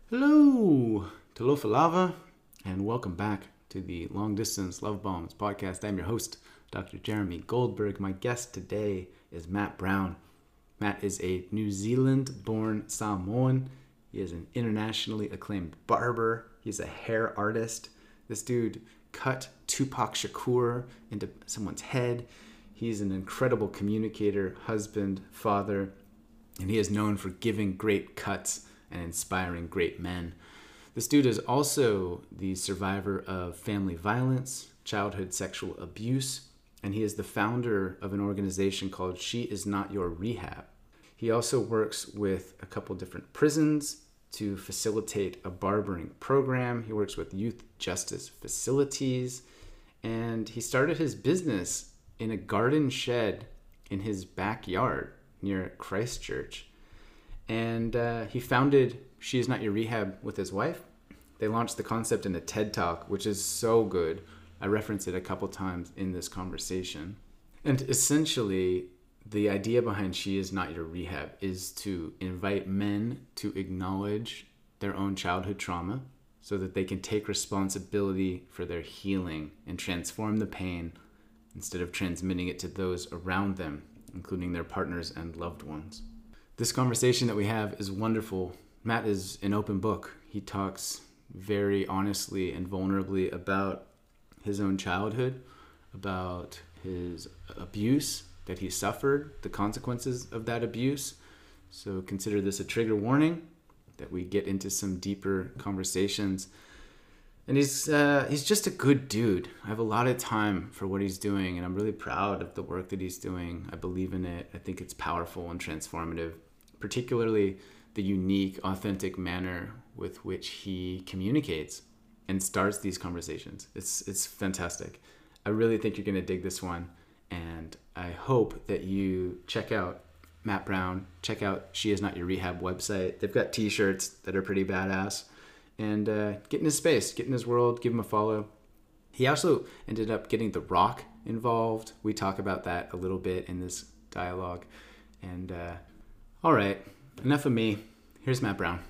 Hello, Talofa Lava, and welcome back to the Long Distance Love Bombs podcast. I'm your host, Dr. Jeremy Goldberg. My guest today is Matt Brown. Matt is a New Zealand-born Samoan. He is an internationally acclaimed barber. He's a hair artist. This dude cut Tupac Shakur into someone's head. He's an incredible communicator, husband, father, and he is known for giving great cuts and inspiring great men. This dude is also the survivor of family violence, childhood sexual abuse, and he is the founder of an organization called She Is Not Your Rehab. He also works with a couple different prisons to facilitate a barbering program. He works with youth justice facilities, and he started his business in a garden shed in his backyard near Christchurch. And he founded She Is Not Your Rehab with his wife. They launched the concept in a TED Talk, which is so good. I reference it a couple times in this conversation. And essentially, the idea behind She Is Not Your Rehab is to invite men to acknowledge their own childhood trauma so that they can take responsibility for their healing and transform the pain instead of transmitting it to those around them, including their partners and loved ones. This conversation that we have is wonderful. Matt is an open book. He talks very honestly and vulnerably about his own childhood, about his abuse that he suffered, the consequences of that abuse. So consider this a trigger warning that we get into some deeper conversations. And he's just a good dude. I have a lot of time for what he's doing, and I'm really proud of the work that he's doing. I believe in it. I think it's powerful and transformative, particularly the unique, authentic manner with which he communicates and starts these conversations. It's fantastic. I really think you're going to dig this one, and I hope that you check out Matt Brown, check out She Is Not Your Rehab website. They've got t-shirts that are pretty badass, and get in his space, get in his world, give him a follow. He also ended up getting The Rock involved. We talk about that a little bit in this dialogue, and all right, enough of me. Here's Matt Brown.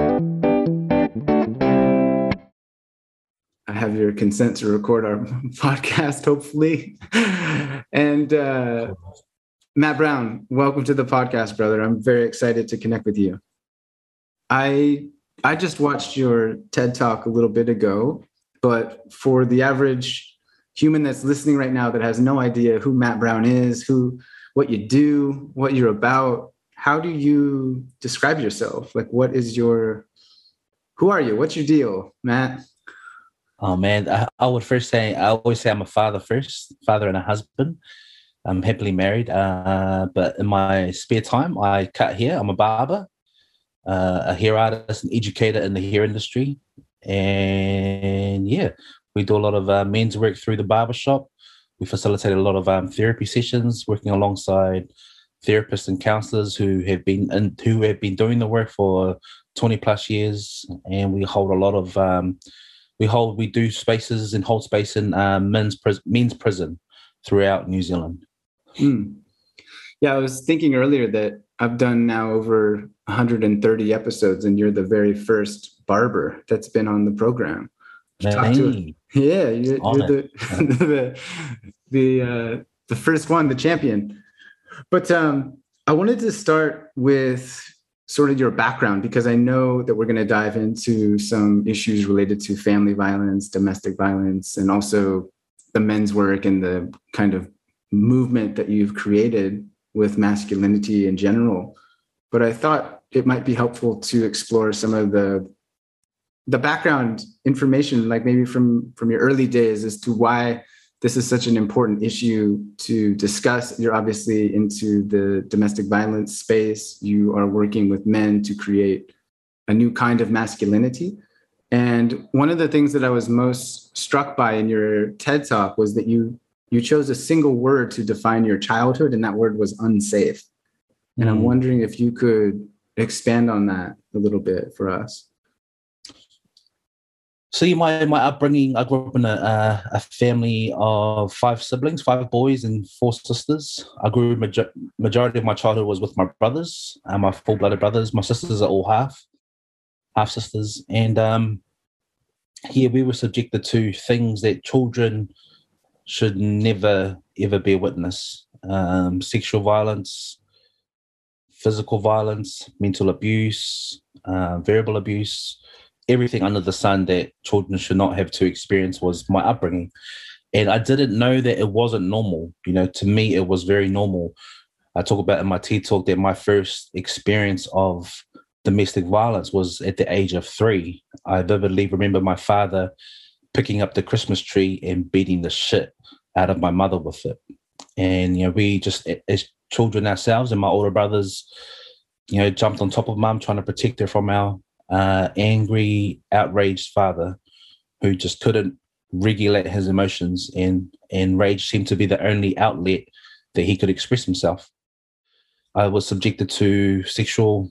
I have your consent to record our podcast, hopefully. And Matt Brown, welcome to the podcast, brother. I'm very excited to connect with you. I just watched your TED Talk a little bit ago, but for the average human that's listening right now that has no idea who Matt Brown is, what you do, what you're about, how do you describe yourself? Like, who are you? What's your deal, Matt? Oh man, I would first say, I always say I'm a father first, father and a husband. I'm happily married, but in my spare time, I cut hair. I'm a barber, a hair artist, an educator in the hair industry. And yeah, we do a lot of men's work through the barbershop. We facilitate a lot of therapy sessions, working alongside therapists and counselors who have been doing the work for 20 plus years. And we hold a lot of we do spaces and hold space in men's prison throughout New Zealand. Yeah, I was thinking earlier that I've done now over 130 episodes, and you're the very first barber that's been on the program. Yeah, you're the first one, the champion. But I wanted to start with sort of your background, because I know that we're going to dive into some issues related to family violence, domestic violence, and also the men's work and the kind of movement that you've created with masculinity in general. But I thought it might be helpful to explore some of the background information, like maybe from your early days, as to why this is such an important issue to discuss. You're obviously into the domestic violence space. You are working with men to create a new kind of masculinity. And one of the things that I was most struck by in your TED Talk was that you chose a single word to define your childhood, and that word was unsafe. And I'm wondering if you could expand on that a little bit for us. So my upbringing, I grew up in a family of 5 siblings, 5 boys and 4 sisters. I grew majority of my childhood was with my brothers, my full-blooded brothers. My sisters are all half. half sisters, and here we were subjected to things that children should never ever bear witness: sexual violence, physical violence, mental abuse, verbal abuse. Everything under the sun that children should not have to experience was my upbringing. And I didn't know that it wasn't normal. You know, to me, it was very normal. I talk about in my TED talk that my first experience of domestic violence was at the age of 3. I vividly remember my father picking up the Christmas tree and beating the shit out of my mother with it. And, you know, we just, as children ourselves and my older brothers, you know, jumped on top of mum, trying to protect her from our angry, outraged father who just couldn't regulate his emotions, and rage seemed to be the only outlet that he could express himself. I was subjected to sexual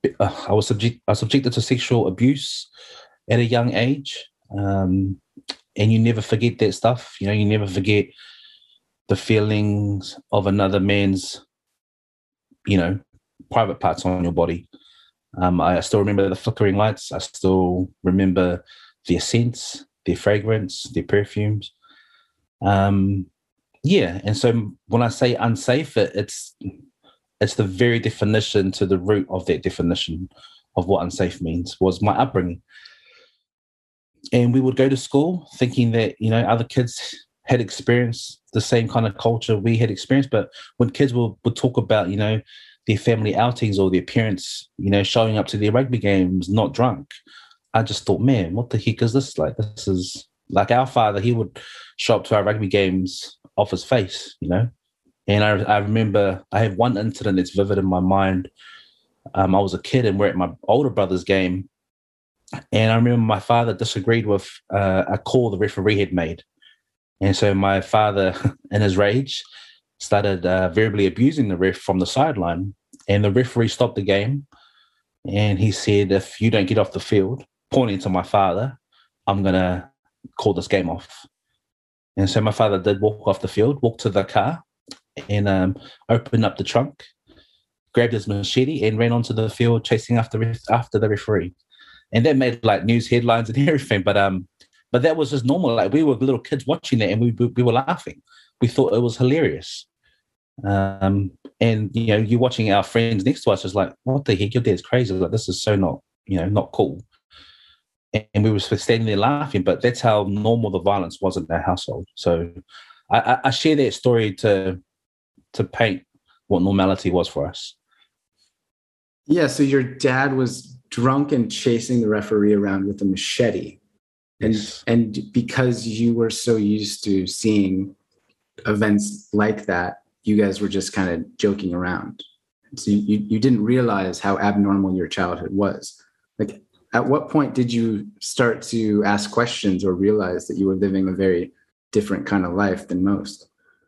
abuse at a young age. And you never forget that stuff. You know, you never forget the feelings of another man's, you know, private parts on your body. I still remember the flickering lights. I still remember their scents, their fragrance, their perfumes. Yeah, and so when I say unsafe, it's the very definition to the root of that definition of what unsafe means was my upbringing. And we would go to school thinking that, you know, other kids had experienced the same kind of culture we had experienced. But when kids would talk about, you know, their family outings or their parents, you know, showing up to their rugby games not drunk, I just thought, man, what the heck is this? Like, this is like our father. He would show up to our rugby games off his face, you know. And I remember I have one incident that's vivid in my mind. I was a kid and we're at my older brother's game. And I remember my father disagreed with a call the referee had made. And so my father, in his rage, started verbally abusing the ref from the sideline. And the referee stopped the game. And he said, if you don't get off the field, pointing to my father, I'm going to call this game off. And so my father did walk off the field, walked to the car, and opened up the trunk, grabbed his machete, and ran onto the field chasing after the referee. And that made like news headlines and everything. But that was just normal. Like, we were little kids watching that, and we were laughing. We thought it was hilarious. And you know, you're watching our friends next to us, just like, what the heck? Your dad's crazy. Like, this is so not cool. And we were standing there laughing. But that's how normal the violence was in our household. So I share that story to paint what normality was for us. Yeah, so your dad was drunk and chasing the referee around with a machete. Yes. And because you were so used to seeing events like that, you guys were just kind of joking around. So you didn't realize how abnormal your childhood was. Like, at what point did you start to ask questions or realize that you were living a very different kind of life than most?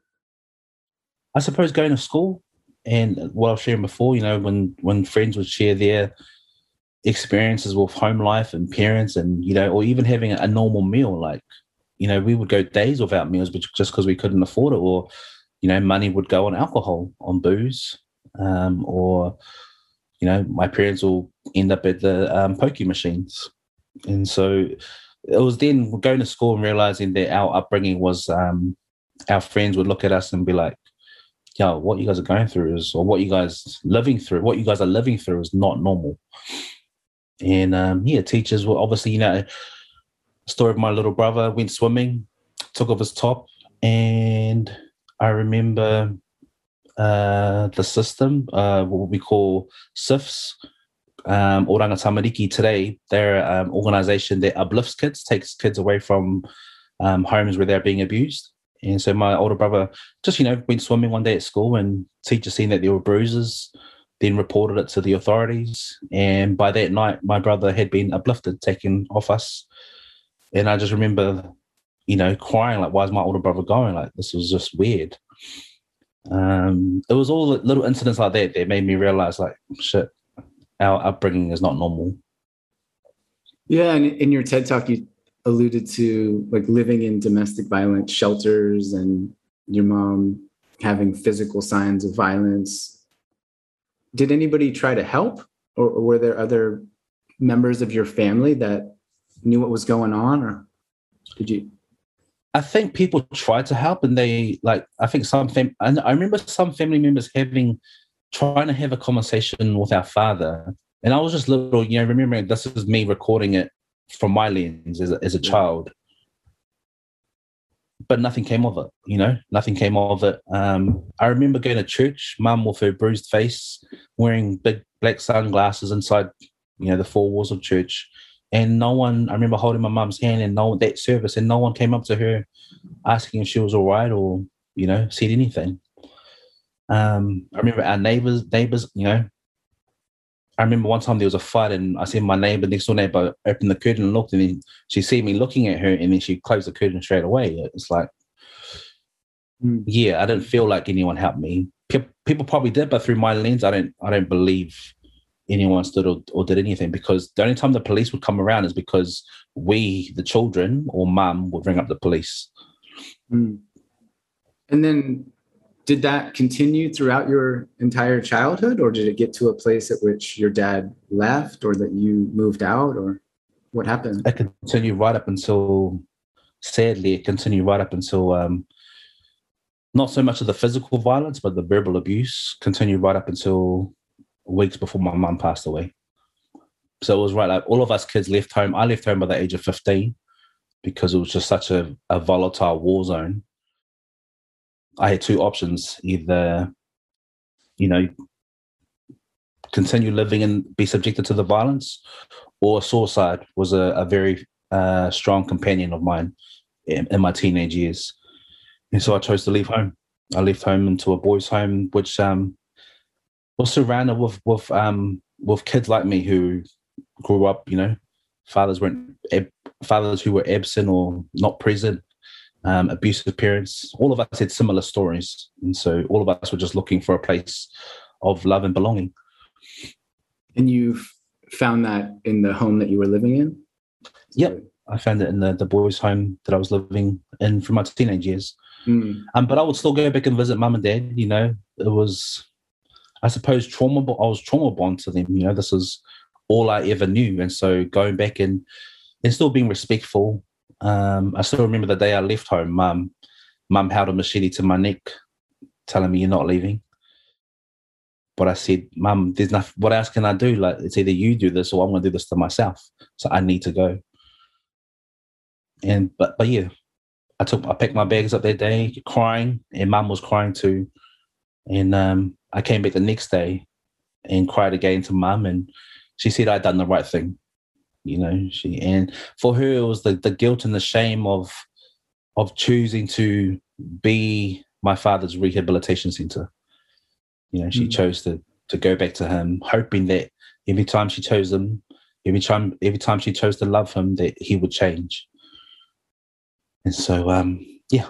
I suppose going to school, and what I was sharing before, you know, when friends would share their experiences with home life and parents, and, you know, or even having a normal meal, like, you know, we would go days without meals just because we couldn't afford it, or, you know, money would go on alcohol, on booze, or, you know, my parents will end up at the pokie machines. And so it was then going to school and realizing that our upbringing was our friends would look at us and be like, yo, what you guys are going through is, or what you guys are living through is not normal. And yeah, teachers were obviously, you know, story of my little brother went swimming, took off his top, and I remember the system, what we call SIFs, Oranga Tamariki today. They're an organisation that uplifts kids, takes kids away from homes where they're being abused. And so my older brother just, you know, went swimming one day at school, and teacher seen that there were bruises, then reported it to the authorities. And by that night, my brother had been uplifted, taken off us. And I just remember, you know, crying, like, why is my older brother going? Like, this was just weird. It was all little incidents like that made me realize, like, shit, our upbringing is not normal. Yeah, and in your TED Talk, you alluded to like living in domestic violence shelters and your mom having physical signs of violence. Did anybody try to help, or were there other members of your family that knew what was going on, or did you? I think people tried to help, and they like. I think and I remember some family members trying to have a conversation with our father, and I was just little, remembering this is me recording it from my lens as a child. But nothing came of it, nothing came of it. I remember going to church, mum with her bruised face, wearing big black sunglasses inside, the four walls of church. And I remember holding my mum's hand and that service, and no one came up to her asking if she was all right or, said anything. I remember our neighbors, I remember one time there was a fight, and I seen my next door neighbor open the curtain and looked, and then she see me looking at her, and then she closed the curtain straight away. It's like, I didn't feel like anyone helped me. People probably did, but through my lens, I don't believe anyone stood or did anything, because the only time the police would come around is because we, the children, or mum would ring up the police. And then, did that continue throughout your entire childhood, or did it get to a place at which your dad left, or that you moved out, or what happened? It continued right up until, sadly, not so much of the physical violence, but the verbal abuse continued right up until weeks before my mum passed away. So it was right, like all of us kids left home. I left home by the age of 15 because it was just such a volatile war zone. I had two options: either, continue living and be subjected to the violence, or suicide was a very strong companion of mine in my teenage years. And so I chose to leave home. I left home into a boys' home, which was surrounded with kids like me who grew up, fathers who were absent or not present. Abusive parents. All of us had similar stories, and so all of us were just looking for a place of love and belonging. And you found that in the home that you were living in? Yep, I found it in the boys' home that I was living in for my teenage years. But I would still go back and visit mum and dad. It was, I suppose, trauma. But I was trauma bond to them. This is all I ever knew, and so going back and still being respectful. I still remember the day I left home. Mum held a machete to my neck, telling me, "You're not leaving." But I said, "Mum, there's nothing. What else can I do? Like, it's either you do this or I'm going to do this to myself. So I need to go." And but yeah, I picked my bags up that day, crying, and Mum was crying too. And I came back the next day and cried again to Mum, and she said I'd done the right thing. And for her, it was the guilt and the shame of choosing to be my father's rehabilitation center. She chose to go back to him, hoping that every time she chose him, every time she chose to love him, that he would change. And so, yeah.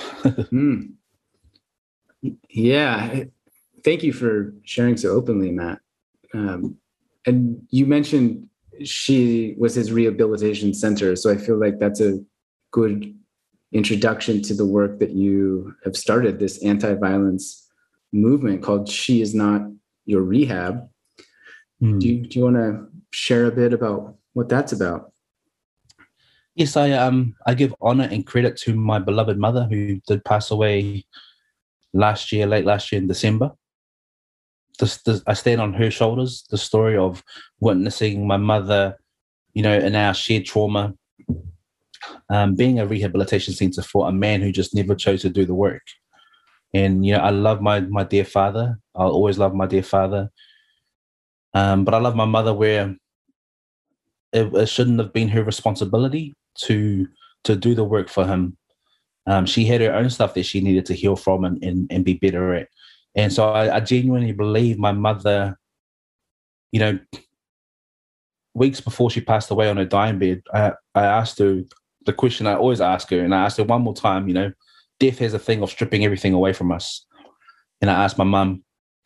Yeah. Thank you for sharing so openly, Matt. And you mentioned she was his rehabilitation center. So I feel like that's a good introduction to the work that you have started, this anti-violence movement called She Is Not Your Rehab. Do you want to share a bit about what that's about? Yes, I give honor and credit to my beloved mother, who did pass away late last year in December. I stand on her shoulders, the story of witnessing my mother, in our shared trauma, being a rehabilitation center for a man who just never chose to do the work. And, I love my dear father. I'll always love my dear father. But I love my mother where it shouldn't have been her responsibility to do the work for him. She had her own stuff that she needed to heal from and be better at. And so I genuinely believe my mother, weeks before she passed away on her dying bed, I asked her the question I always ask her, and I asked her one more time, death has a thing of stripping everything away from us. And I asked my mum,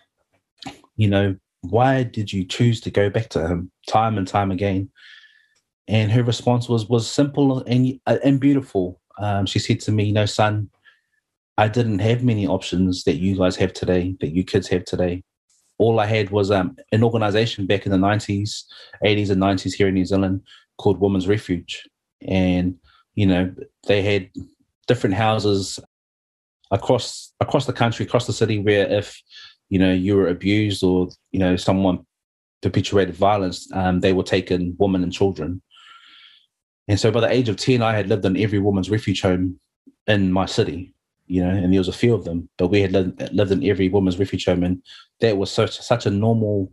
why did you choose to go back to him time and time again? And her response was simple and beautiful. She said to me, son, I didn't have many options that you guys have today, that you kids have today. all I had was an organization back in the 90s, 80s and 90s here in New Zealand called Women's Refuge. And, you know, they had different houses across the country, across the city, where if, you know, you were abused or, you know, someone perpetuated violence, they were taking women and children. And so by the age of 10, I had lived in every woman's refuge home in my city, you know, and there was a few of them, but we had lived in every woman's refuge home. And that was such a normal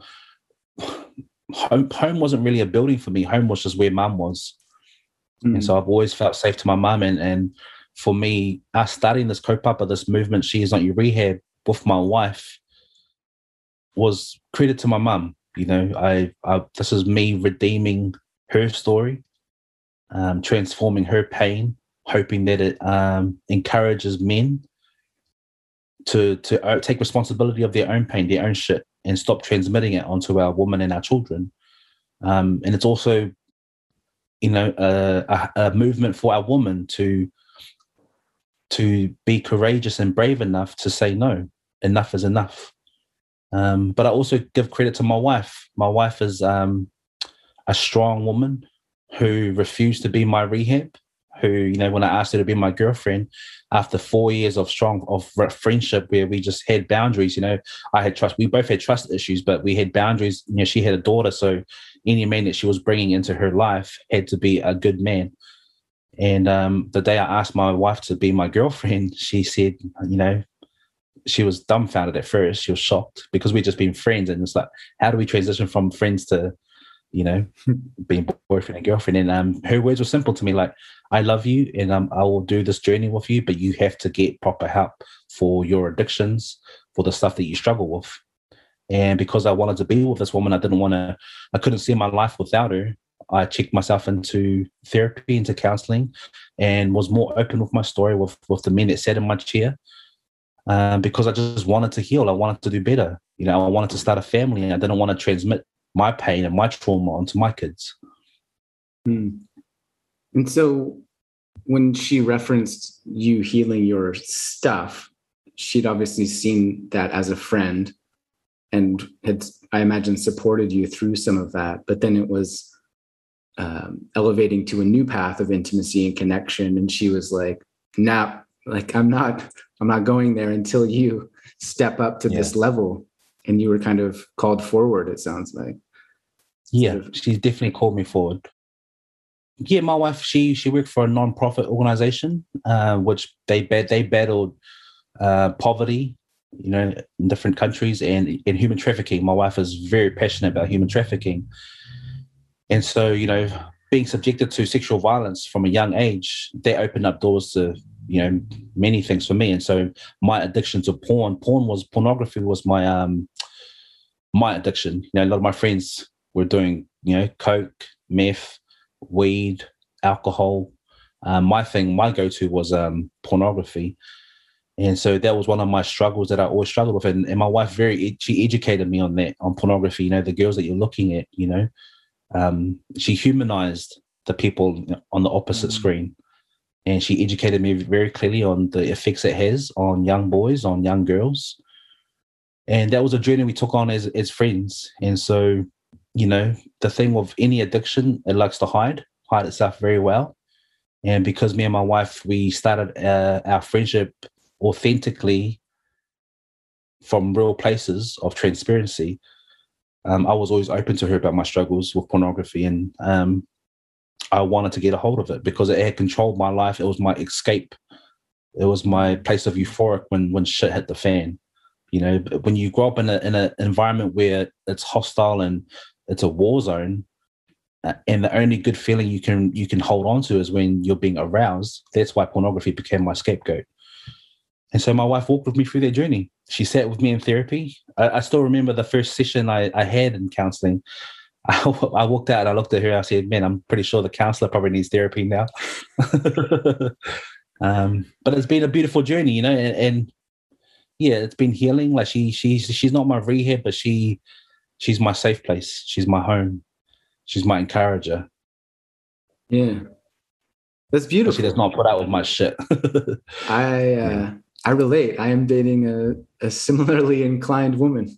home wasn't really a building for me. Home was just where mum was. And so I've always felt safe to my mum. And for me, us starting this kaupapa, this movement, She Is Not Your Rehab, with my wife, was credit to my mum. You know, I this is me redeeming her story, transforming her pain, hoping that it encourages men to take responsibility of their own pain, their own shit, and stop transmitting it onto our women and our children. And it's also, you know, a movement for our women to be courageous and brave enough to say no. Enough is enough. But I also give credit to my wife. My wife is a strong woman who refused to be my rehab, who, you know, when I asked her to be my girlfriend, after 4 years of friendship where we just had boundaries, you know, I had trust. We both had trust issues, but we had boundaries. You know, she had a daughter, so any man that she was bringing into her life had to be a good man. And the day I asked my wife to be my girlfriend, she said, you know, she was dumbfounded at first. She was shocked because we'd just been friends. And it's like, how do we transition from friends to, you know, being boyfriend and girlfriend? And her words were simple to me, like, I love you and I will do this journey with you, but you have to get proper help for your addictions, for the stuff that you struggle with. And because I wanted to be with this woman, I couldn't see my life without her. I checked myself into therapy, into counseling, and was more open with my story with the men that sat in my chair. Because I just wanted to heal. I wanted to do better. You know, I wanted to start a family, and I didn't want to transmit my pain and my trauma onto my kids. And so when she referenced you healing your stuff, she'd obviously seen that as a friend and had, I imagine, supported you through some of that. But then it was elevating to a new path of intimacy and connection. And she was like, nah, like, I'm not going there until you step up to this level. And you were kind of called forward, it sounds like. Yeah, she definitely called me forward. Yeah, my wife, she worked for a non-profit organization, which they battled poverty, you know, in different countries, and in human trafficking. My wife is very passionate about human trafficking. And so, you know, being subjected to sexual violence from a young age, that opened up doors to, you know, many things for me. And so my addiction to pornography was my my addiction. You know, a lot of my friends were doing, you know, coke, meth, weed, alcohol. My go-to was pornography. And so that was one of my struggles that I always struggled with. And my wife she educated me on that, on pornography, you know, the girls that you're looking at, you know. She humanized the people on the opposite screen. And she educated me very clearly on the effects it has on young boys, on young girls. And that was a journey we took on as friends. And so, you know, the thing with any addiction, it likes to hide itself very well. And because me and my wife, we started our friendship authentically from real places of transparency, I was always open to her about my struggles with pornography. And I wanted to get a hold of it because it had controlled my life. It was my escape. It was my place of euphoric when shit hit the fan. You know, when you grow up in an environment where it's hostile and it's a war zone, and the only good feeling you can hold on to is when you're being aroused. That's why pornography became my scapegoat. And so my wife walked with me through that journey. She sat with me in therapy. I still remember the first session I had in counseling. I walked out and I looked at her. I said, man, I'm pretty sure the counselor probably needs therapy now. But it's been a beautiful journey, you know, and yeah, it's been healing. Like she's not my rehab, but she's my safe place. She's my home. She's my encourager. Yeah. That's beautiful. But she does not put out with my shit. I relate. I am dating a similarly inclined woman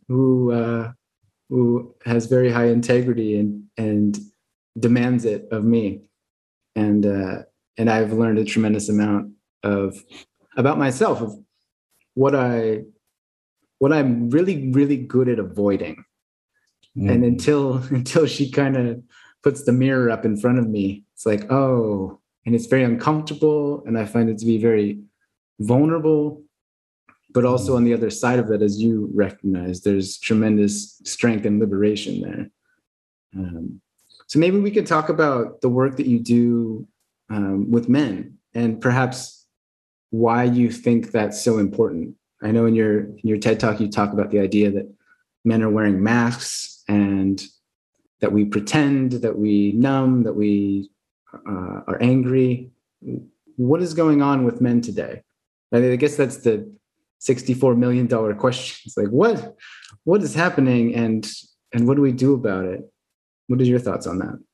who has very high integrity and demands it of me. And I've learned a tremendous amount about myself, of what I'm really, really good at avoiding. And until she kind of puts the mirror up in front of me, it's like, oh, and it's very uncomfortable. And I find it to be very vulnerable. But also on the other side of that, as you recognize, there's tremendous strength and liberation there. So maybe we could talk about the work that you do with men, and perhaps why you think that's so important. I know in your TED Talk, you talk about the idea that men are wearing masks, and that we pretend, that we numb, that we are angry. What is going on with men today? I guess that's the $64 million question. It's like, what is happening, and what do we do about it? What are your thoughts on that?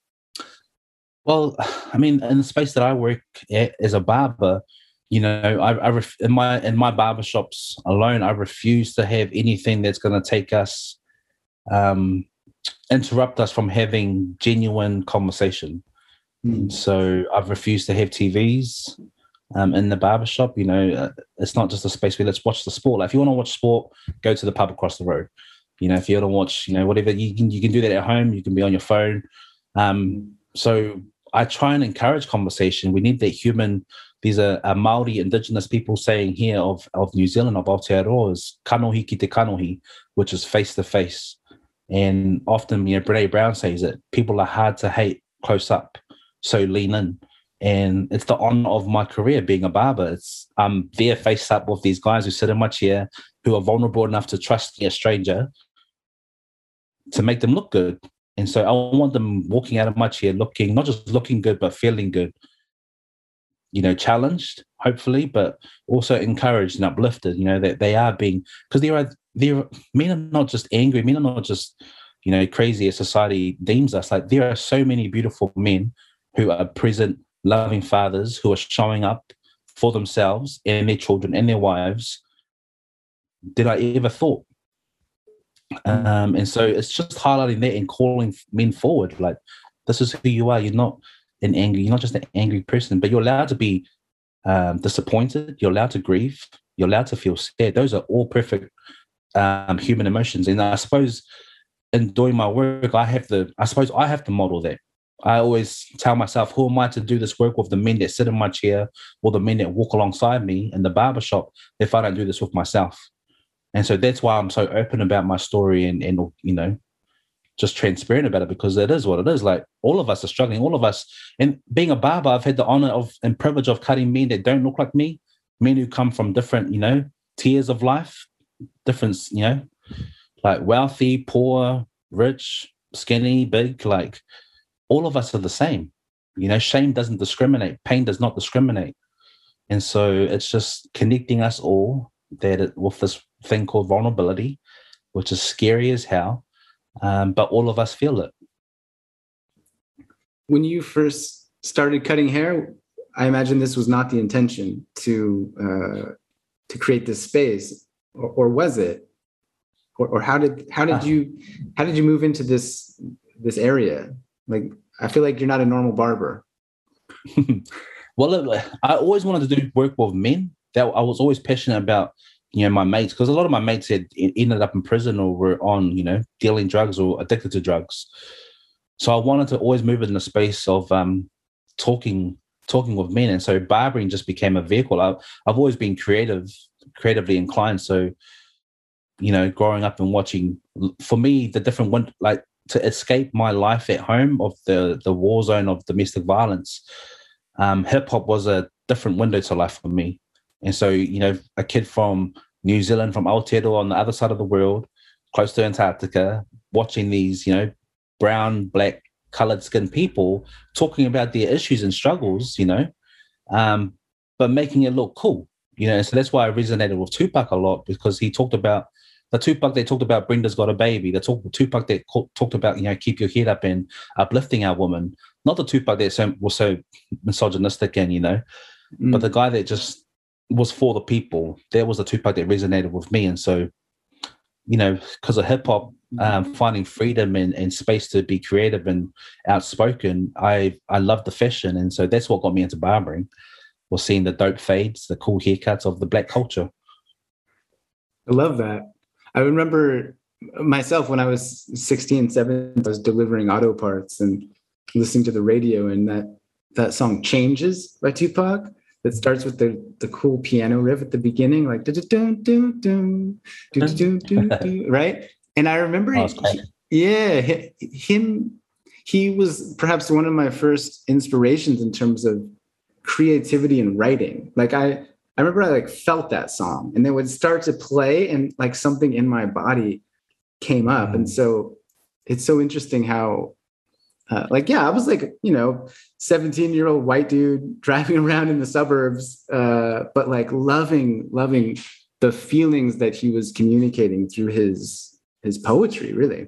Well, I mean, in the space that I work at as a barber, you know, in my barber shops alone, I refuse to have anything that's going to take us, interrupt us from having genuine conversation. So I've refused to have TVs in the barbershop. You know, it's not just a space where let's watch the sport. Like, if you want to watch sport, go to the pub across the road. You know, if you want to watch, you know, whatever, you can do that at home. You can be on your phone. So I try and encourage conversation. We need that human. These are Maori indigenous people saying here of New Zealand, of Aotearoa, is kanohi ki te kanohi, which is face to face. And often, you know, Brene Brown says it, people are hard to hate close up, so lean in. And it's the honor of my career being a barber. It's there face up with these guys who sit in my chair, who are vulnerable enough to trust a stranger to make them look good. And so I want them walking out of my chair looking, not just looking good, but feeling good. You know, challenged, hopefully, but also encouraged and uplifted, you know, that they are being, because men are not just angry, men are not just, you know, crazy as society deems us. Like, there are so many beautiful men who are present, loving fathers who are showing up for themselves and their children and their wives than I ever thought. And so it's just highlighting that and calling men forward. Like, this is who you are. You're not you're not just an angry person, but you're allowed to be disappointed. You're allowed to grieve. You're allowed to feel sad. Those are all perfect human emotions. And I suppose in doing my work, I have to model that. I always tell myself, who am I to do this work with the men that sit in my chair or the men that walk alongside me in the barbershop if I don't do this with myself? And so that's why I'm so open about my story and you know, just transparent about it, because it is what it is. Like, all of us are struggling, all of us. And being a barber, I've had the honor of and privilege of cutting men that don't look like me, men who come from different, you know, tiers of life, different, you know, like wealthy, poor, rich, skinny, big. Like, all of us are the same. You know, shame doesn't discriminate. Pain does not discriminate. And so it's just connecting us all with this thing called vulnerability, which is scary as hell. But all of us feel it. When you first started cutting hair, I imagine this was not the intention to create this space, or was it? Or how did you move into this area? Like, I feel like you're not a normal barber. Well, I always wanted to do work with men. That I was always passionate about, you know, my mates, because a lot of my mates had ended up in prison or were on, you know, dealing drugs or addicted to drugs. So I wanted to always move in the space of talking with men. And so barbering just became a vehicle. I've always been creatively inclined. So, you know, growing up and watching, for me, the different, like, to escape my life at home of the war zone of domestic violence, hip hop was a different window to life for me. And so, you know, a kid from New Zealand, from Aotearoa on the other side of the world, close to Antarctica, watching these, you know, brown, black, colored skinned people talking about their issues and struggles, you know, but making it look cool, you know. And so that's why I resonated with Tupac a lot, because he talked about the Tupac that talked about Brenda's got a baby, the Tupac that talked about, you know, keep your head up and uplifting our woman, not the Tupac that was so misogynistic and, you know, but the guy that just was for the people. That was the Tupac that resonated with me. And so, you know, because of hip hop, finding freedom and space to be creative and outspoken, I love the fashion. And so that's what got me into barbering, was seeing the dope fades, the cool haircuts of the Black culture. I love that. I remember myself when I was 16, 17, I was delivering auto parts and listening to the radio, and that song Changes by Tupac that starts with the cool piano riff at the beginning, like right? And I remember he was perhaps one of my first inspirations in terms of creativity and writing. Like I remember I like felt that song, and then would start to play, and like something in my body came up. And so it's so interesting how I was like, 17-year-old white dude driving around in the suburbs, but like loving the feelings that he was communicating through his poetry, really.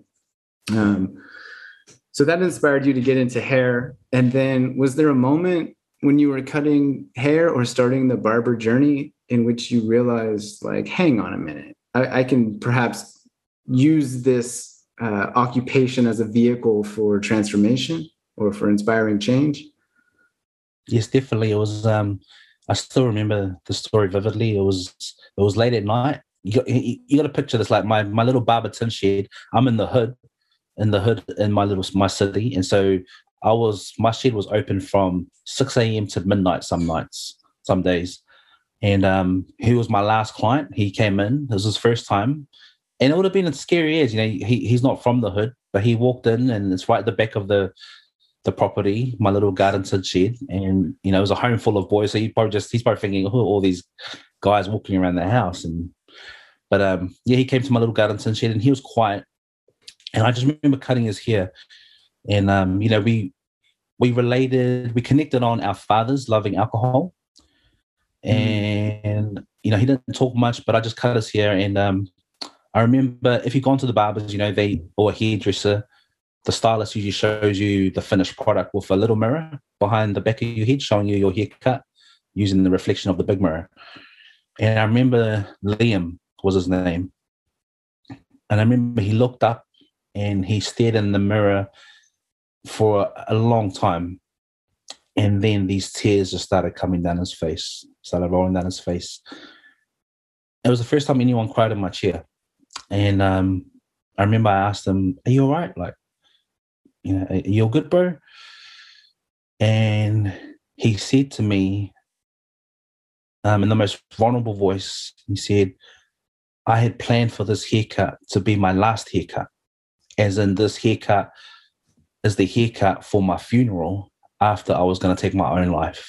So that inspired you to get into hair. And then was there a moment when you were cutting hair or starting the barber journey in which you realized, like, hang on a minute, I can perhaps use this occupation as a vehicle for transformation or for inspiring change? Yes, definitely. It was. I still remember the story vividly. It was late at night. You got to picture this, like my little barber tin shed. I'm in the hood in my city, and so my shed was open from 6 a.m. to midnight some nights, some days. And he was my last client. He came in. It was his first time. And it would have been a scary as, he's not from the hood, but he walked in, and it's right at the back of the property, my little garden shed. And, it was a home full of boys. So he's probably thinking, oh, all these guys walking around the house. But he came to my little garden shed, and he was quiet. And I just remember cutting his hair. And, we connected on our fathers loving alcohol. And, he didn't talk much, but I just cut his hair. And, I remember if you've gone to the barbers, or a hairdresser, the stylist usually shows you the finished product with a little mirror behind the back of your head, showing you your haircut using the reflection of the big mirror. And I remember Liam was his name. And I remember he looked up and he stared in the mirror for a long time. And then these tears just started coming down his face, started rolling down his face. It was the first time anyone cried in my chair. And I remember I asked him, "Are you all right? Like, are you all good, bro?" And he said to me, in the most vulnerable voice, he said, "I had planned for this haircut to be my last haircut, as in this haircut is the haircut for my funeral after I was going to take my own life."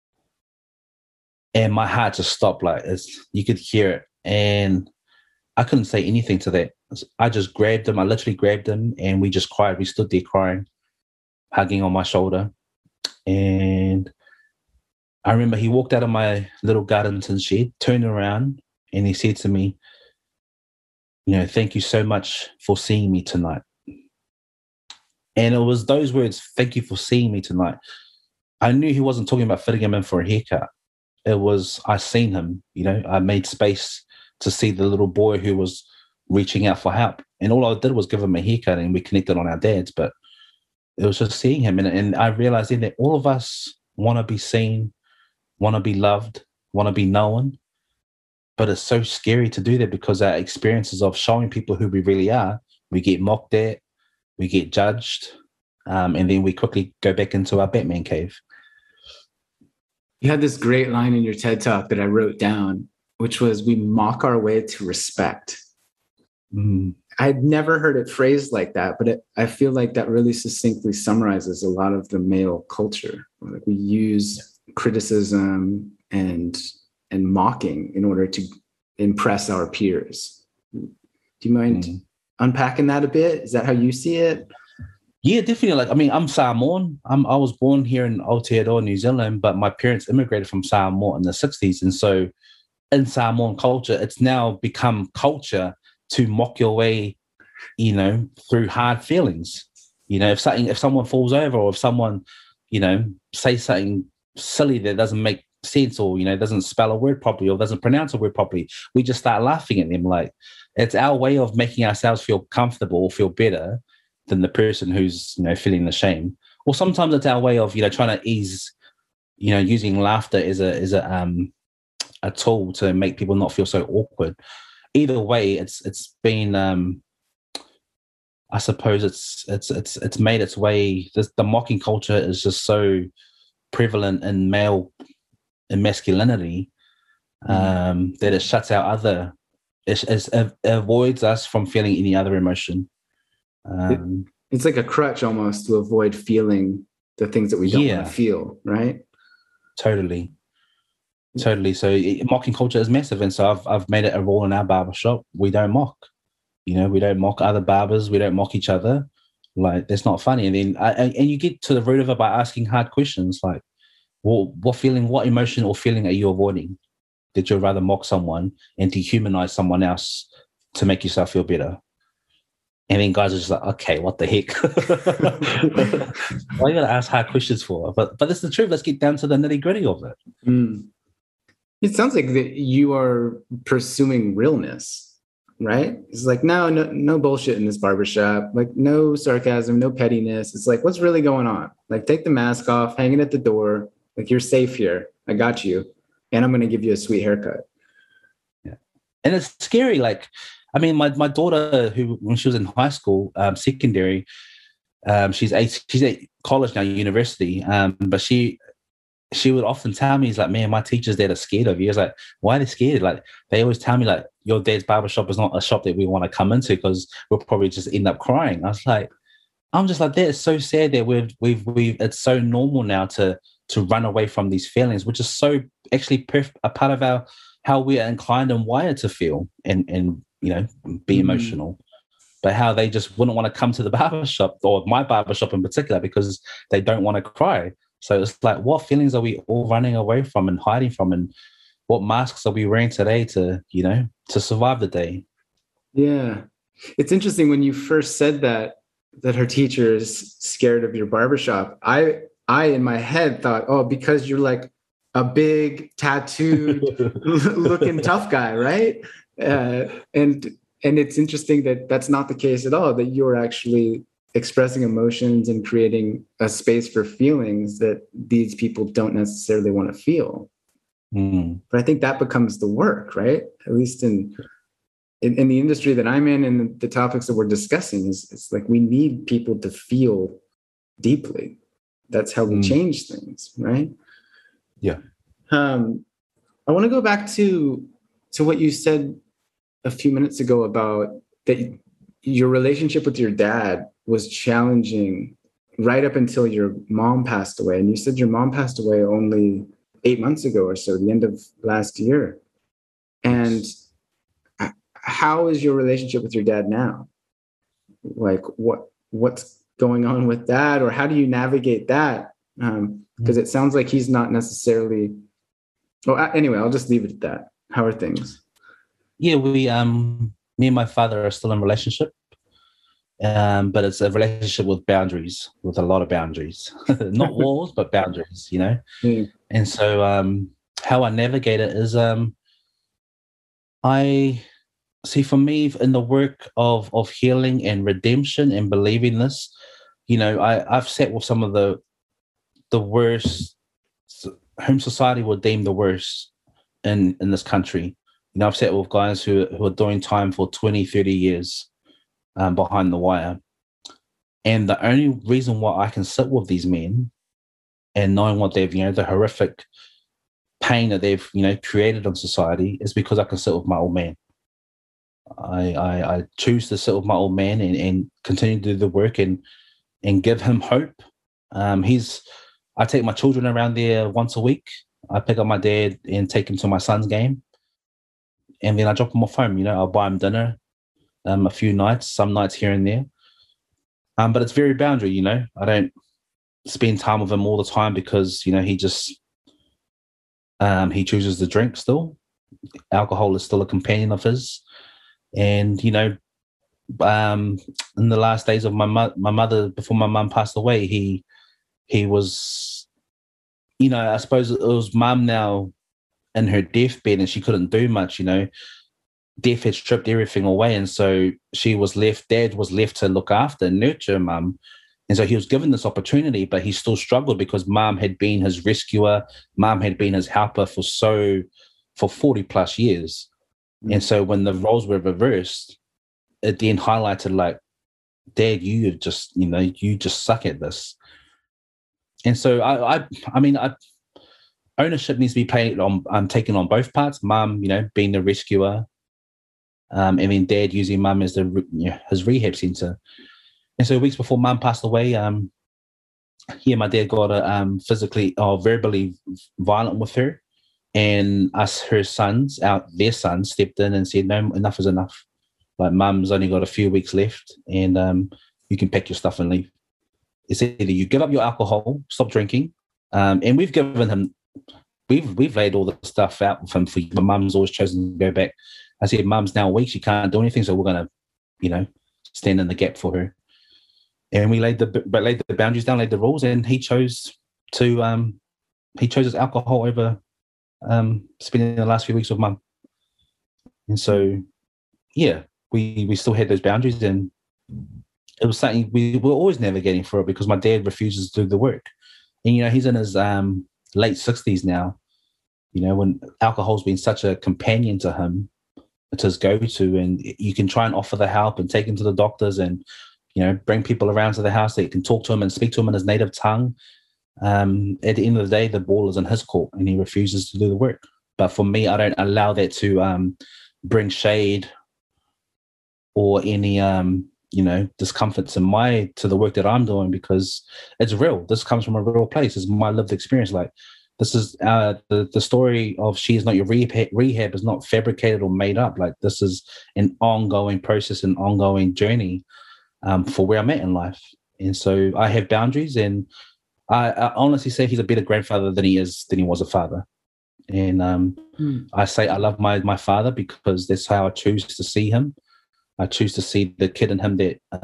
And my heart just stopped, like, you could hear it. And I couldn't say anything to that. I just grabbed him. I literally grabbed him, and we just cried. We stood there crying, hugging on my shoulder. And I remember he walked out of my little garden shed, turned around, and he said to me, "Thank you so much for seeing me tonight." And it was those words, "Thank you for seeing me tonight." I knew he wasn't talking about fitting him in for a haircut. It was, I seen him, I made space to see the little boy who was reaching out for help. And all I did was give him a haircut, and we connected on our dads. But it was just seeing him. And I realized then that all of us want to be seen, want to be loved, want to be known. But it's so scary to do that, because our experiences of showing people who we really are, we get mocked at, we get judged, and then we quickly go back into our Batman cave. You had this great line in your TED Talk that I wrote down, which was, "We mock our way to respect." I'd never heard it phrased like that, but I feel like that really succinctly summarizes a lot of the male culture. Like, we use criticism and mocking in order to impress our peers. Do you mind unpacking that a bit? Is that how you see it? Yeah, definitely. I'm Samoan. I was born here in Aotearoa, New Zealand, but my parents immigrated from Samoa in the 60s. And so in Samoan culture, it's now become culture to mock your way, through hard feelings. If someone falls over, or if someone, says something silly that doesn't make sense, or doesn't spell a word properly or doesn't pronounce a word properly, we just start laughing at them. Like, it's our way of making ourselves feel comfortable or feel better than the person who's feeling the shame. Or sometimes it's our way of trying to ease, using laughter as a tool to make people not feel so awkward. Either way, it's been I suppose it's made its way. The mocking culture is just so prevalent in male and masculinity, that it shuts out other. It avoids us from feeling any other emotion. It's like a crutch almost to avoid feeling the things that we don't want to feel, right? Totally. So mocking culture is massive, and so I've made it a rule in our barbershop. We don't mock. We don't mock other barbers. We don't mock each other. Like, that's not funny. And then and you get to the root of it by asking hard questions like, well, what feeling, what emotion or feeling are you avoiding? That you'd rather mock someone and dehumanize someone else to make yourself feel better? And then guys are just like, okay, what the heck? Why you gotta ask hard questions for? But that's the truth. Let's get down to the nitty gritty of it. It sounds like that you are pursuing realness, right? It's like, no bullshit in this barbershop. Like, no sarcasm, no pettiness. It's like, what's really going on? Like, take the mask off, hang it at the door. Like, you're safe here. I got you. And I'm going to give you a sweet haircut. Yeah. And it's scary. Like, I mean, my daughter, who, when she was in high school, secondary, she's at college now, university, but she would often tell me, he's like, man, my teachers there are scared of you. I was like, why are they scared? Like, they always tell me, like, your dad's barbershop is not a shop that we want to come into because we'll probably just end up crying. I'm just like, that is so sad that we've it's so normal now to run away from these feelings, which is so actually a part of how we are inclined and wired to feel and be emotional. But how they just wouldn't want to come to the barbershop, or my barbershop in particular, because they don't want to cry. So it's like, what feelings are we all running away from and hiding from, and what masks are we wearing today to survive the day? Yeah. It's interesting when you first said that her teacher is scared of your barbershop. I in my head thought, oh, because you're like a big tattooed looking tough guy, right? And it's interesting that that's not the case at all, that you're actually expressing emotions and creating a space for feelings that these people don't necessarily want to feel. But I think that becomes the work, right? At least in the industry that I'm in and the topics that we're discussing, it's like we need people to feel deeply. That's how we change things, right? Yeah. I want to go back to what you said a few minutes ago about that your relationship with your dad was challenging right up until your mom passed away. And you said your mom passed away only 8 months ago or so, the end of last year. And how is your relationship with your dad now? Like, what's going on with that? Or how do you navigate that? Because it sounds like he's not necessarily... Well, anyway, I'll just leave it at that. How are things? Yeah, me and my father are still in a relationship. But it's a relationship with boundaries, with a lot of boundaries. Not walls, but boundaries, And so how I navigate it is I see, for me, in the work of healing and redemption and believing this, I've sat with some of the worst, whom society would deem the worst in this country. I've sat with guys who are doing time for 20, 30 years behind the wire. And the only reason why I can sit with these men and knowing what they've, the horrific pain that they've, created in society is because I can sit with my old man. I choose to sit with my old man and continue to do the work and give him hope. I take my children around there once a week. I pick up my dad and take him to my son's game. And then I drop him off home. I'll buy him dinner a few nights, some nights here and there. But it's very boundary, I don't spend time with him all the time because, he just, he chooses to drink still. Alcohol is still a companion of his. And, in the last days of my mother, before my mum passed away, he was, I suppose it was mum now in her deathbed and she couldn't do much, death had stripped everything away. And so dad was left to look after and nurture mum. And so he was given this opportunity, but he still struggled because mum had been his rescuer. Mum had been his helper for 40 plus years. Mm. And so when the roles were reversed, it then highlighted like, Dad, you just suck at this. And so ownership needs to be taken on both parts. Mum, being the rescuer, and then Dad using mum as his rehab center. And so weeks before mum passed away, my dad got physically or verbally violent with her, and their sons stepped in and said, "No, enough is enough. Like mum's only got a few weeks left, and you can pack your stuff and leave. It's either you give up your alcohol, stop drinking, and we've given him." We've laid all the stuff out with him for you, but mum's always chosen to go back. I said, mum's now weak, she can't do anything, so we're going to, stand in the gap for her. And we laid the boundaries down, laid the rules, and he chose his alcohol over spending the last few weeks with mum. And so, yeah, we still had those boundaries, and it was something we were always navigating for it because my dad refuses to do the work. And, he's in his late 60s now, when alcohol's been such a companion to him, it's his go-to, and you can try and offer the help and take him to the doctors and, bring people around to the house that can talk to him and speak to him in his native tongue. At the end of the day, the ball is in his court and he refuses to do the work. But for me, I don't allow that to bring shade or any, discomforts to the work that I'm doing, because it's real. This comes from a real place. It's my lived experience. Like, this is the story of She Is Not Your Rehab is not fabricated or made up. Like, this is an ongoing process, an ongoing journey for where I'm at in life. And so I have boundaries, and I honestly say he's a better grandfather than he was a father. And I say I love my father because that's how I choose to see him. I choose to see the kid in him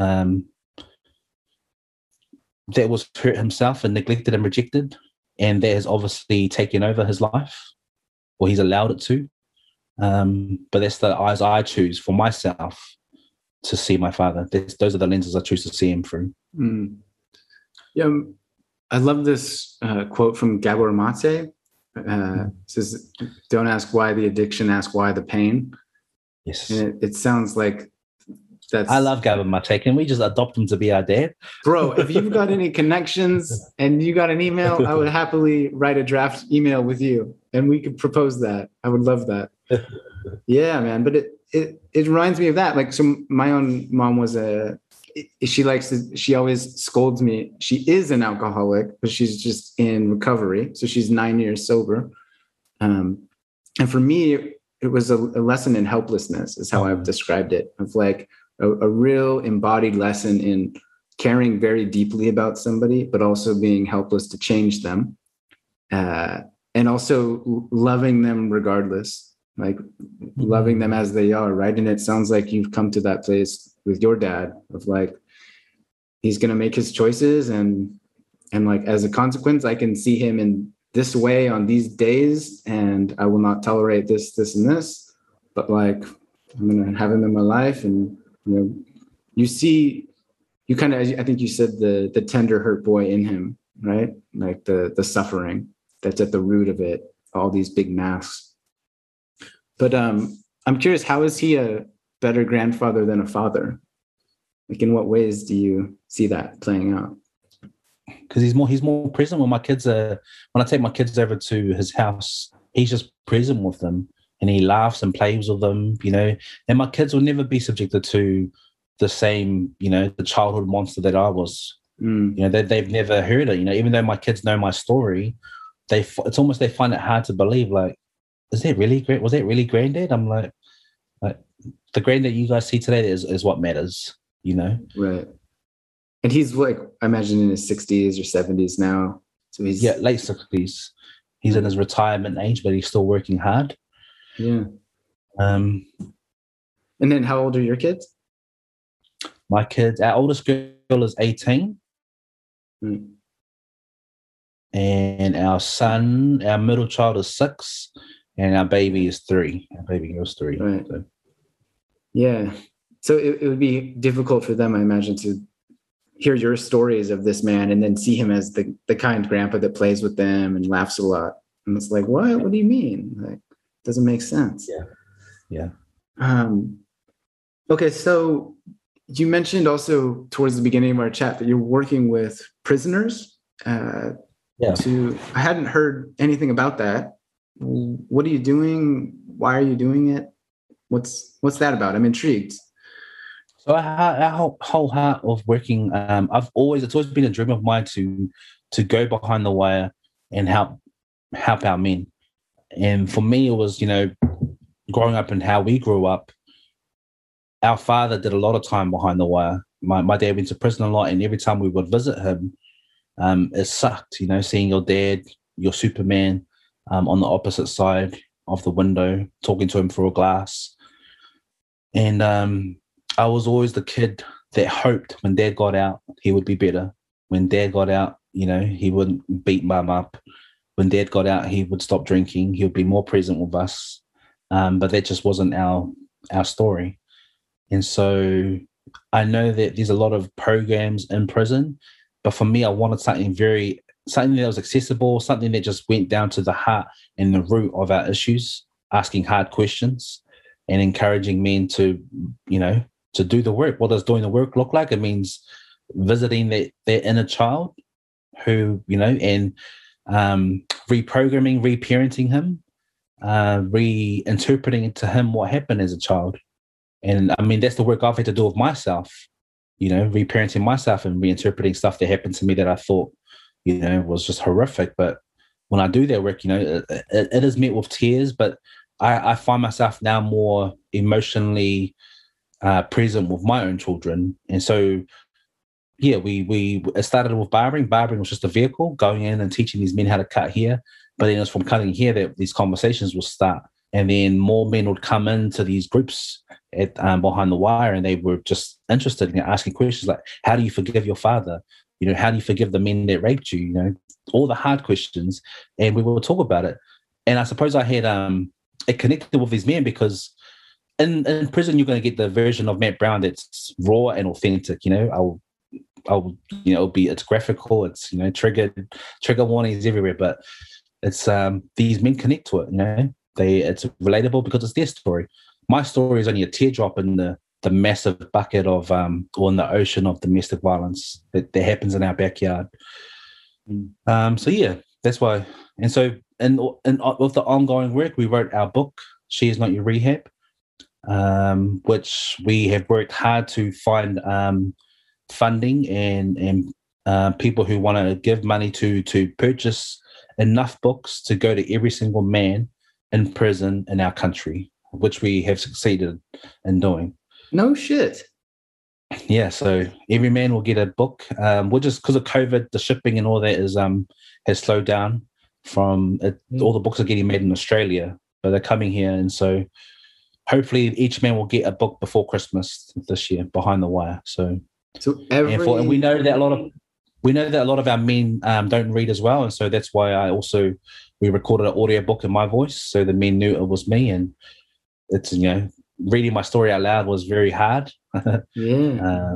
that was hurt himself and neglected and rejected, and that has obviously taken over his life, or he's allowed it to. But that's the eyes I choose for myself to see my father. Those are the lenses I choose to see him through. Mm. Yeah, I love this quote from Gabor Mate. It says, "Don't ask why the addiction, ask why the pain." Yes, and it sounds like that's. I love Gabor Mate. Can we just adopt him to be our dad, bro? If you've got any connections and you got an email, I would happily write a draft email with you, and we could propose that. I would love that. Yeah, man. But it reminds me of that. Like, so my own mom was she always scolds me. She is an alcoholic, but she's just in recovery. So she's 9 years sober. And for me, it was a lesson in helplessness is how I've described it, of like a real embodied lesson in caring very deeply about somebody, but also being helpless to change them. And also loving them regardless, like loving them as they are, right? And it sounds like you've come to that place with your dad of like, he's going to make his choices. And like, as a consequence, I can see him in this way on these days, and I will not tolerate this, and this, but like, I'm going to have him in my life. And, you kind of, I think you said the tender hurt boy in him, right? Like the suffering that's at the root of it, all these big masks. But I'm curious, how is he a better grandfather than a father? Like, in what ways do you see that playing out? Because he's more present when my kids are. When I take my kids over to his house, he's just present with them, and he laughs and plays with them. And my kids will never be subjected to the same, the childhood monster that I was. They've never heard it. Even though my kids know my story, it's almost they find it hard to believe. Like, is that really great? Was that really granddad? I'm like the granddad you guys see today is what matters. Right. And he's like, I imagine in his 60s or 70s now. So he's late 60s. He's in his retirement age, but he's still working hard. Yeah. And then how old are your kids? My kids, our oldest girl is 18. and our middle child is 6, and our baby is 3. Our baby girl is 3. Right. So. Yeah. So it would be difficult for them, I imagine, to hear your stories of this man and then see him as the kind grandpa that plays with them and laughs a lot. And it's like, what? What do you mean? Like, doesn't make sense. Yeah. Okay. So you mentioned also towards the beginning of our chat that you're working with prisoners. I hadn't heard anything about that. What are you doing? Why are you doing it? What's that about? I'm intrigued. So our whole heart of working, it's always been a dream of mine to go behind the wire and help our men. And for me, it was, growing up and how we grew up, our father did a lot of time behind the wire. My dad went to prison a lot, and every time we would visit him, it sucked, seeing your dad, your Superman, on the opposite side of the window, talking to him through a glass. And I was always the kid that hoped when dad got out, he would be better. When dad got out, he wouldn't beat mum up. When dad got out, he would stop drinking. He would be more present with us. But that just wasn't our story. And so I know that there's a lot of programs in prison, but for me, I wanted something that was accessible, something that just went down to the heart and the root of our issues, asking hard questions and encouraging men to, to do the work. What does doing the work look like? It means visiting their inner child who, and reprogramming, reparenting him, reinterpreting to him what happened as a child. And I mean, that's the work I've had to do with myself, reparenting myself and reinterpreting stuff that happened to me that I thought, was just horrific. But when I do that work, it is met with tears, but I find myself now more emotionally present with my own children. And so, yeah, we started with barbering. Barbering was just a vehicle going in and teaching these men how to cut hair. But then it was from cutting hair that these conversations will start. And then more men would come into these groups at behind the wire, and they were just interested in asking questions like, how do you forgive your father? How do you forgive the men that raped you? All the hard questions. And we will talk about it. And I suppose I had it connected with these men because in prison, you're going to get the version of Matt Brown that's raw and authentic. It's graphical, it's, trigger warnings everywhere, but it's these men connect to it, it's relatable because it's their story. My story is only a teardrop in the massive bucket of or in the ocean of domestic violence that happens in our backyard. So yeah, that's why. And so and with the ongoing work, we wrote our book, She Is Not Your Rehab, which we have worked hard to find funding and people who want to give money to purchase enough books to go to every single man in prison in our country, which we have succeeded in doing. No shit. Yeah, so every man will get a book. We're just because of COVID, the shipping and all that is has slowed down. From it, all the books are getting made in Australia, but they're coming here, and so hopefully each man will get a book before Christmas this year, behind the wire. So and we know that a lot of our men don't read as well, and so that's why we recorded an audio book in my voice, so the men knew it was me. And it's reading my story out loud was very hard. Yeah.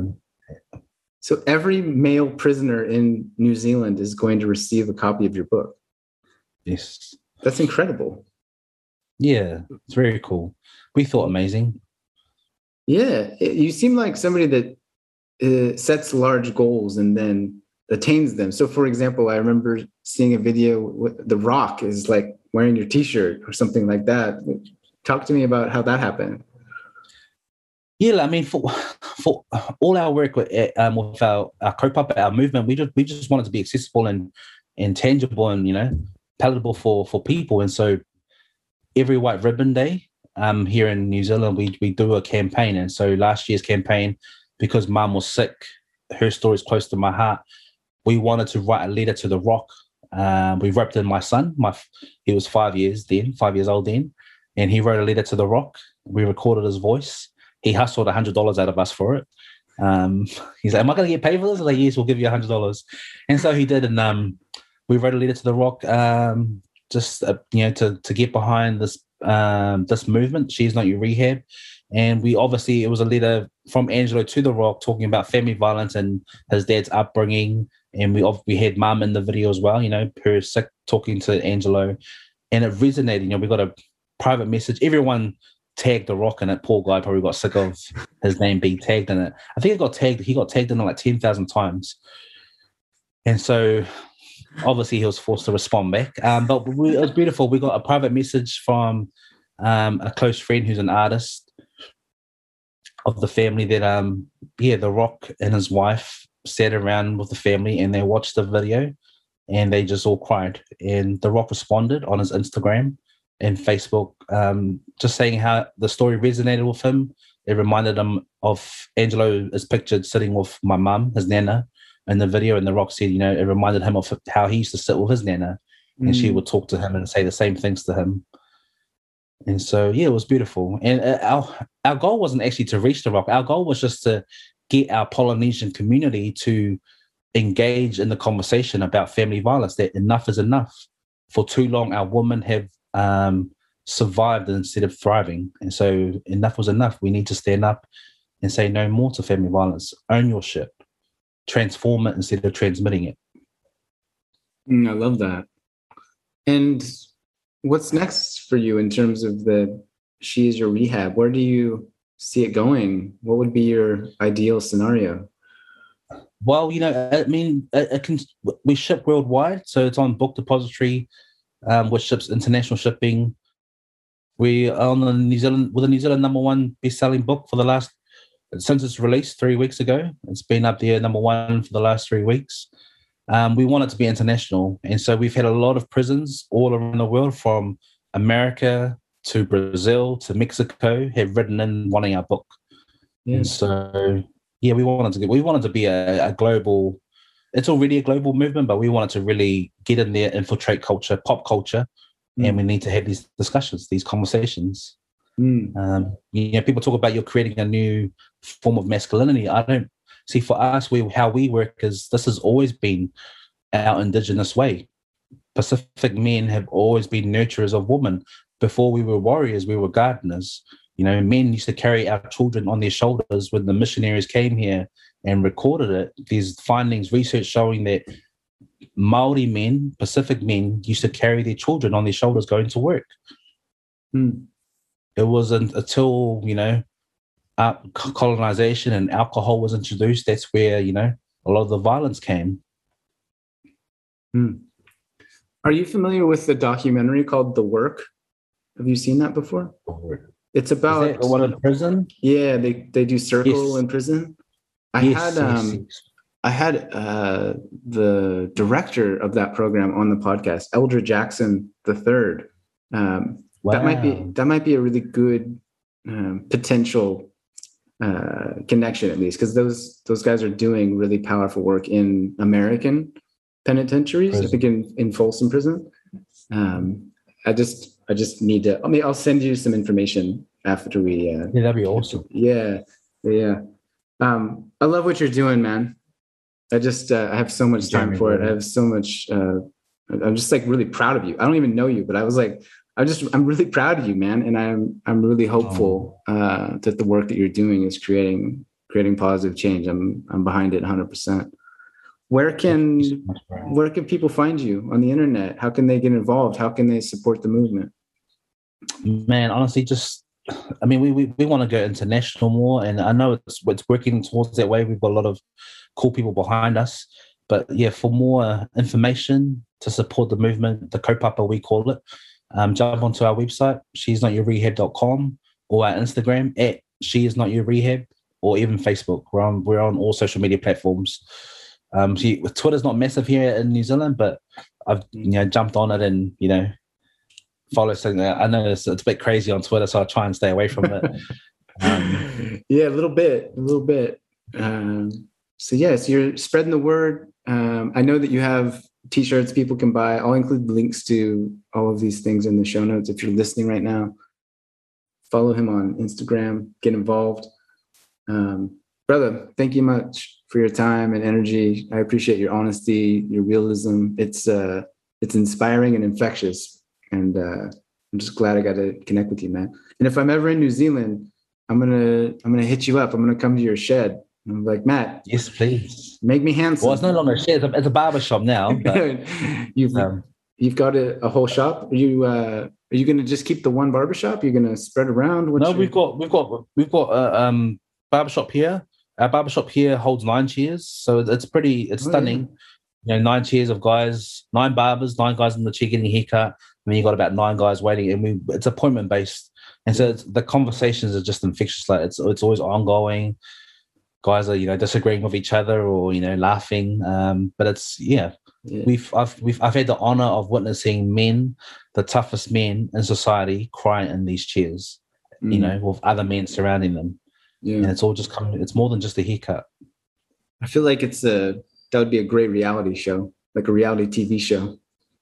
So every male prisoner in New Zealand is going to receive a copy of your book. Yes, that's incredible. Yeah, it's very cool. We thought amazing. Yeah, you seem like somebody that sets large goals and then attains them. So, for example, I remember seeing a video with The Rock is like wearing your T-shirt or something like that. Talk to me about how that happened. Yeah, I mean, for all our work with our co-puppet, our movement, we just want it to be accessible and tangible and palatable for people. And so every White Ribbon Day here in New Zealand, we do a campaign. And so last year's campaign, because Mum was sick, her story is close to my heart, we wanted to write a letter to The Rock. We roped in my son. He was 5 years old then, and he wrote a letter to The Rock. We recorded his voice. He hustled $100 out of us for it. He's like, "Am I going to get paid for this?" I was like, "Yes, we'll give you $100." And so he did, and we wrote a letter to The Rock, just to get behind this movement. She's Not Your Rehab, and it was a letter from Angelo to The Rock talking about family violence and his dad's upbringing. And we had Mum in the video as well, her sick, talking to Angelo, and it resonated. We got a private message. Everyone tagged The Rock in it. Poor guy probably got sick of his name being tagged in it. I think he got tagged in it like 10,000 times. And so obviously he was forced to respond back. But it was beautiful. We got a private message from a close friend who's an artist of the family that, The Rock and his wife sat around with the family and they watched the video and they just all cried. And The Rock responded on his Instagram and Facebook, just saying how the story resonated with him. It reminded him of Angelo is pictured sitting with my mum, his nana, in the video, and The Rock said, it reminded him of how he used to sit with his nana, and she would talk to him and say the same things to him. And so, it was beautiful. And our goal wasn't actually to reach The Rock. Our goal was just to get our Polynesian community to engage in the conversation about family violence, that enough is enough. For too long, our women have survived instead of thriving. And so enough was enough. We need to stand up and say no more to family violence. Own your shit. Transform it instead of transmitting it. I love that. And what's next for you in terms of She Is Your Rehab? Where do you see it going? What would be your ideal scenario? Well, we ship worldwide, so it's on Book Depository, which ships international shipping. We are on the New Zealand #1 best-selling book since it's released 3 weeks ago. It's been up there #1 for the last 3 weeks. We want it to be international, and so we've had a lot of prisons all around the world, from America to Brazil to Mexico, have written in wanting our book. Yeah. And so, we wanted to be a global. It's already a global movement, but we wanted to really get in there, infiltrate culture, pop culture, and we need to have these discussions, these conversations. People talk about you're creating a new form of masculinity. I don't see, for us, how we work is this has always been our indigenous way. Pacific men have always been nurturers of women. Before we were warriors, we were gardeners. Men used to carry our children on their shoulders when the missionaries came here and recorded it. There's findings, research showing that Maori men, Pacific men, used to carry their children on their shoulders going to work. It wasn't until, colonization and alcohol was introduced, that's where, a lot of the violence came. Are you familiar with the documentary called The Work? Have you seen that before? It's about... Is that the one in prison? Yeah, they do circle in prison. I had the director of that program on the podcast, Eldra Jackson III. Wow. That might be a really good potential connection, at least, because those guys are doing really powerful work in American penitentiaries. I think in Folsom Prison. I just need to. I'll send you some information after we. That'd be awesome. Yeah. I love what you're doing, man. I have so much time for it. I have so much. I'm just like really proud of you. I don't even know you, but I was like, I'm really proud of you, man. And I'm really hopeful that the work that you're doing is creating positive change. I'm behind it 100%. Where can people find you on the internet? How can they get involved? How can they support the movement? Man, honestly, we want to go international more, and I know it's working towards that way. We've got a lot of cool people behind us, but for more information to support the movement, the kaupapa we call it, jump onto our website, sheisnotyourrehab.com, or our Instagram at sheisnotyourrehab, or even Facebook. We're on all social media platforms. Twitter's not massive here in New Zealand, but I've jumped on it and follow something. I know it's a bit crazy on Twitter, so I try and stay away from it. A little bit. So you're spreading the word. I know that you have T-shirts people can buy. I'll include links to all of these things in the show notes. If you're listening right now, follow him on Instagram, get involved. Brother, thank you much for your time and energy. I appreciate your honesty, your realism. It's inspiring and infectious. And I'm just glad I got to connect with you, man. And if I'm ever in New Zealand, I'm gonna hit you up. I'm gonna come to your shed. I'm like, Matt, Yes, please. make me handsome. Well, it's no longer a shed; it's a barber shop now. But you've got a whole shop. Are you gonna just keep the one barber shop? You're gonna spread around? We've got a barber shop here. Our barber shop here holds 9 chairs, so it's stunning. Yeah. 9 chairs of guys, 9 barbers, 9 guys in the chair getting a haircut, and then you got about 9 guys waiting, and it's appointment based, and so the conversations are just infectious. Like it's always ongoing. Guys are disagreeing with each other or laughing, but it's I've had the honor of witnessing men, the toughest men in society, cry in these chairs, with other men surrounding them. Yeah. And it's all just it's more than just a haircut. I feel like that would be a great reality show, like a reality TV show.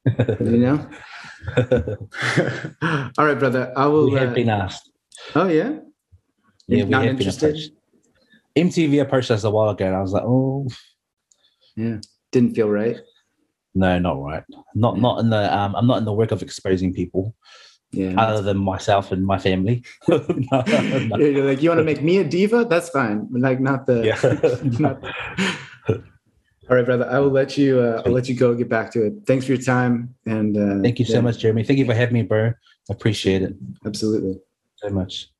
All right, brother. I will. We have been asked. Oh yeah. Yeah, not interested. MTV approached us a while ago, and I was like, oh, yeah, didn't feel right. No, not right. Not in the. I'm not in the work of exposing people. Yeah. Other than myself and my family. No. You're like, you want to make me a diva? That's fine. Like, not the. Yeah. All right, brother. I will let you. I'll let you go. Get back to it. Thanks for your time. And thank you so much, Jeremy. Thank you for having me, bro. I appreciate it. Absolutely. So much.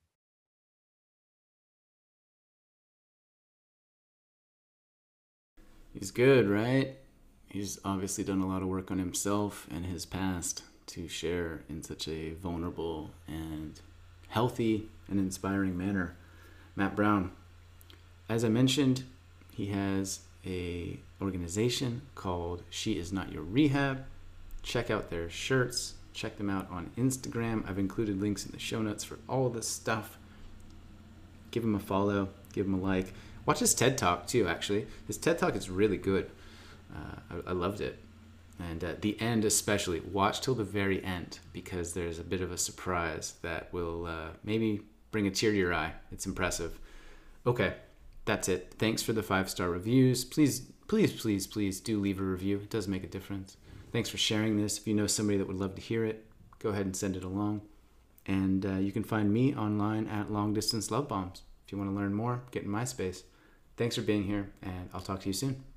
He's good, right? He's obviously done a lot of work on himself and his past to share in such a vulnerable and healthy and inspiring manner. Matt Brown, as I mentioned, he has a organization called She Is Not Your Rehab. Check out their shirts. Check them out on Instagram. I've included links in the show notes for all of this stuff. Give him a follow. Give him a like. Watch his TED Talk too, actually. His TED Talk is really good. I loved it. And at the end especially, watch till the very end, because there's a bit of a surprise that will maybe bring a tear to your eye. It's impressive. Okay, that's it. Thanks for the 5-star reviews. Please do leave a review. It does make a difference. Thanks for sharing this. If you know somebody that would love to hear it, go ahead and send it along. And you can find me online at Long Distance Love Bombs. If you want to learn more, get in my space. Thanks for being here, and I'll talk to you soon.